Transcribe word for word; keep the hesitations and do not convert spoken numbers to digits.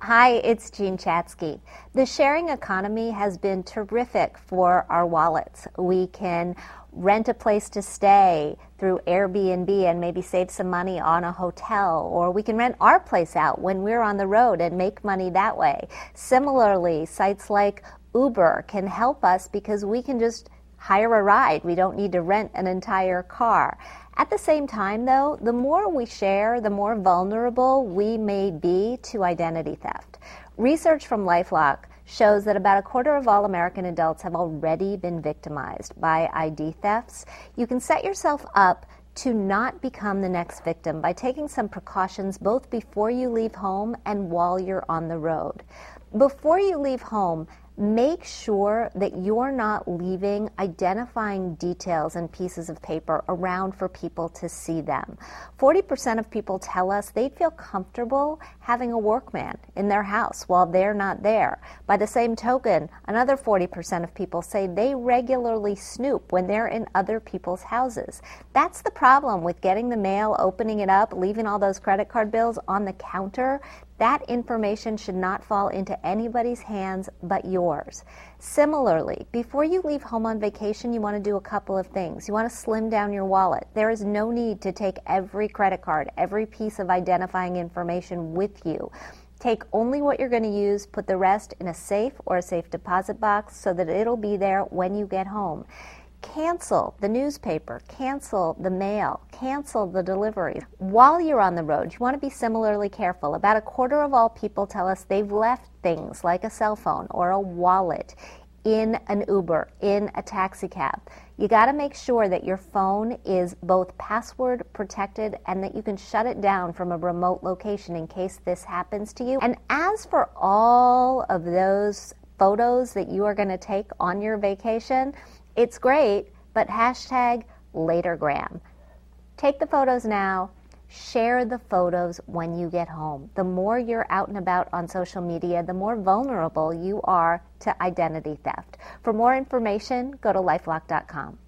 Hi, it's Jean Chatzky. The sharing economy has been terrific for our wallets. We can rent a place to stay through Airbnb and maybe save some money on a hotel, or we can rent our place out when we're on the road and make money that way. Similarly, sites like Uber can help us because we can just hire a ride. We don't need to rent an entire car. At the same time, though, the more we share, the more vulnerable we may be to identity theft. Research from LifeLock shows that about a quarter of all American adults have already been victimized by I D thefts. You can set yourself up to not become the next victim by taking some precautions both before you leave home and while you're on the road. Before you leave home, make sure that you're not leaving identifying details and pieces of paper around for people to see them. forty percent of people tell us they'd feel comfortable having a workman in their house while they're not there. By the same token, another forty percent of people say they regularly snoop when they're in other people's houses. That's the problem with getting the mail, opening it up, leaving all those credit card bills on the counter. That information should not fall into anybody's hands but yours. Similarly, before you leave home on vacation, you want to do a couple of things. You want to slim down your wallet. There is no need to take every credit card, every piece of identifying information with you. Take only what you're going to use, put the rest in a safe or a safe deposit box so that it'll be there when you get home. Cancel the newspaper, cancel the mail, cancel the deliveries. While you're on the road, you want to be similarly careful. About a quarter of all people tell us they've left things like a cell phone or a wallet in an Uber, in a taxi cab. You got to make sure that your phone is both password protected and that you can shut it down from a remote location in case this happens to you. And as for all of those photos that you are going to take on your vacation, it's great, but hashtag latergram. Take the photos now, share the photos when you get home. The more you're out and about on social media, the more vulnerable you are to identity theft. For more information, go to lifelock dot com.